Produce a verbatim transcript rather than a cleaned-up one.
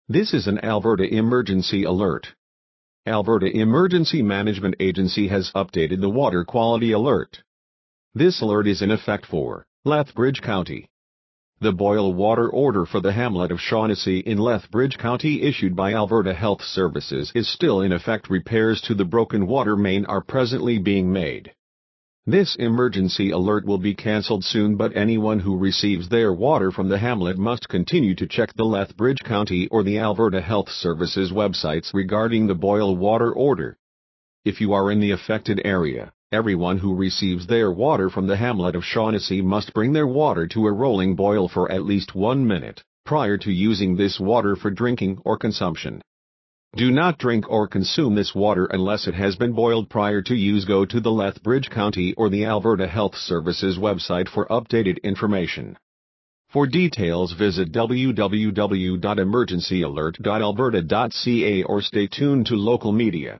This is an Alberta emergency alert. Alberta Emergency Management Agency has updated the water quality alert. This alert is in effect for Lethbridge County. The boil water order for the hamlet of Shaughnessy in Lethbridge County issued by Alberta Health Services is still in effect. Repairs to the broken water main are presently being made. This emergency alert will be cancelled soon, but anyone who receives their water from the hamlet must continue to check the Lethbridge County or the Alberta Health Services websites regarding the boil water order. If you are in the affected area, everyone who receives their water from the hamlet of Shaughnessy must bring their water to a rolling boil for at least one minute prior to using this water for drinking or consumption. Do not drink or consume this water unless it has been boiled prior to use. Go to the Lethbridge County or the Alberta Health Services website for updated information. For details, visit w w w dot emergency alert dot alberta dot c a or stay tuned to local media.